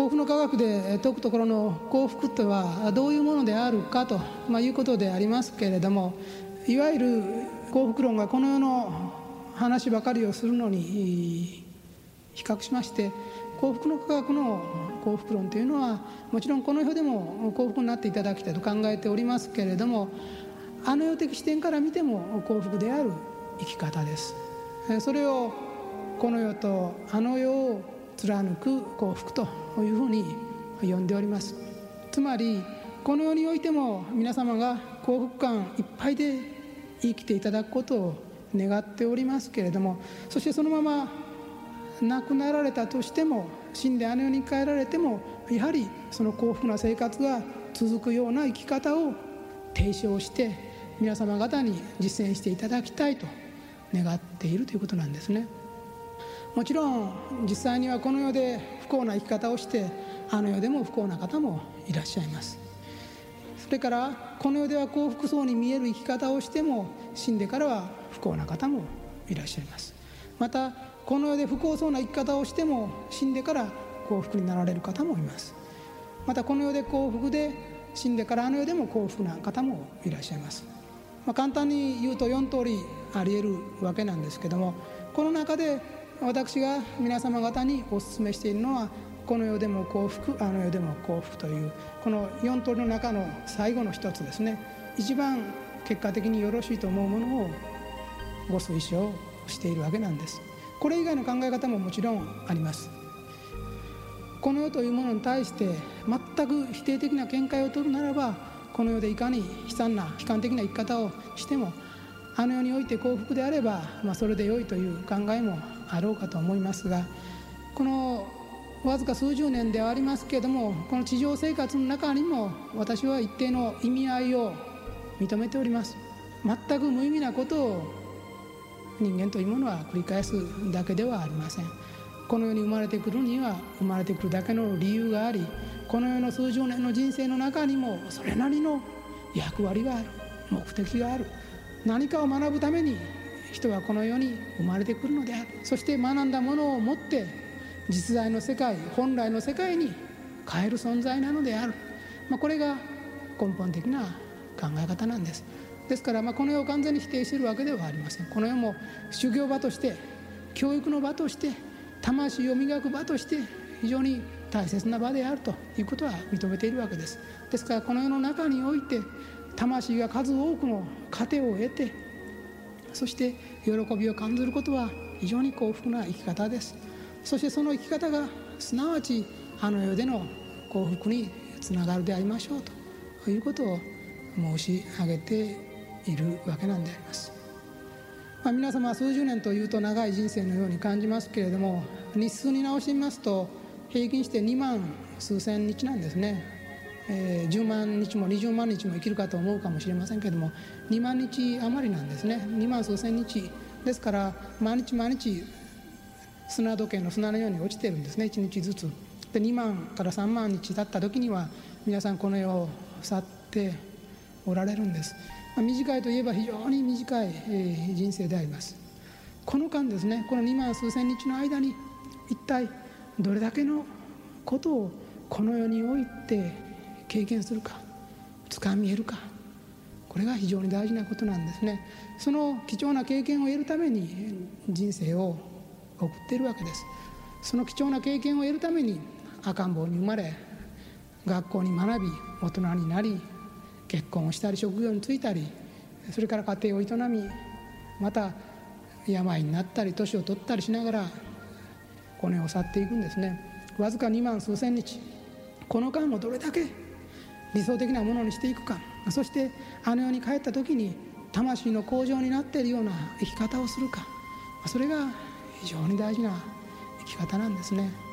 幸福の科学で説くところの幸福とはどういうものであるかと、いうことでありますけれども、いわゆる幸福論がこの世の話ばかりをするのに比較しまして、幸福の科学の幸福論というのはもちろんこの世でも幸福になっていただきたいと考えておりますけれども、あの世的視点から見ても幸福である生き方です。それをこの世とあの世を貫く幸福というふうに呼んでおります。つまりこの世においても皆様が幸福感いっぱいで生きていただくことを願っておりますけれども、そしてそのまま亡くなられたとしても、死んであの世に帰られても、やはりその幸福な生活が続くような生き方を提唱して皆様方に実践していただきたいと願っているということなんですね。もちろん実際にはこの世で不幸な生き方をしてあの世でも不幸な方もいらっしゃいます。それからこの世では幸福そうに見える生き方をしても死んでからは不幸な方もいらっしゃいます。またこの世で不幸そうな生き方をしても死んでから幸福になられる方もいます。またこの世で幸福で死んでからあの世でも幸福な方もいらっしゃいます。簡単に言うと4通りあり得るわけなんですけども、この中で私が皆様方にお勧めしているのは、この世でも幸福あの世でも幸福というこの4通りの中の最後の一つですね。一番結果的によろしいと思うものをご推奨しているわけなんです。これ以外の考え方ももちろんあります。この世というものに対して全く否定的な見解を取るならば、この世でいかに悲惨な悲観的な生き方をしてもあの世において幸福であれば、それで良いという考えもあろうかと思いますが、このわずか数十年ではありますけれども、この地上生活の中にも私は一定の意味合いを認めております。全く無意味なことを人間というものは繰り返すだけではありません。この世に生まれてくるには生まれてくるだけの理由があり、この世の数十年の人生の中にもそれなりの役割がある、目的がある。何かを学ぶために人はこの世に生まれてくるのである。そして学んだものを持って実在の世界、本来の世界に変える存在なのである。これが根本的な考え方なんです。ですからこの世を完全に否定しているわけではありません。この世も修行場として、教育の場として、魂を磨く場として非常に大切な場であるということは認めているわけです。ですからこの世の中において魂が数多くの糧を得て、そして喜びを感じることは非常に幸福な生き方です。そしてその生き方がすなわちあの世での幸福につながるでありましょうということを申し上げているわけなんであります。皆様は数十年というと長い人生のように感じますけれども、日数に直してみますと平均して2万数千日なんですね。10万日も20万日も生きるかと思うかもしれませんけれども、2万日余りなんですね。2万数千日ですから、毎日毎日砂時計の砂のように落ちてるんですね、1日ずつで。2万から3万日経った時には皆さんこの世を去っておられるんです。短いといえば非常に短い人生であります。この間ですね、この2万数千日の間に一体どれだけのことをこの世において経験するか、掴み得るか、これが非常に大事なことなんですね。その貴重な経験を得るために人生を送っているわけです。その貴重な経験を得るために赤ん坊に生まれ、学校に学び、大人になり、結婚をしたり職業に就いたり、それから家庭を営み、また病になったり年を取ったりしながらこの世を去っていくんですね。わずか2万数千日、この間をどれだけ理想的なものにしていくか、そしてあの世に帰った時に魂の向上になっているような生き方をするか、それが非常に大事な生き方なんですね。